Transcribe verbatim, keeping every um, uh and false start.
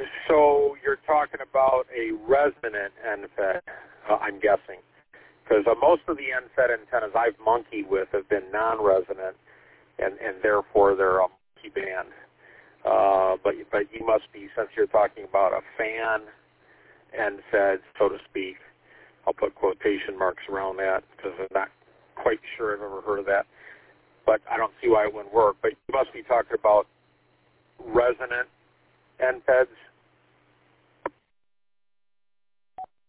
So you're talking about a resonant N F E D, uh, I'm guessing, because uh, most of the N F E D antennas I've monkeyed with have been non-resonant, and, and therefore they're a multi-band. Uh, but but you must be, since you're talking about a fan N F E D, so to speak. I'll put quotation marks around that because I'm not quite sure I've ever heard of that. But I don't see why it wouldn't work. But you must be talking about resonant N F E Ds.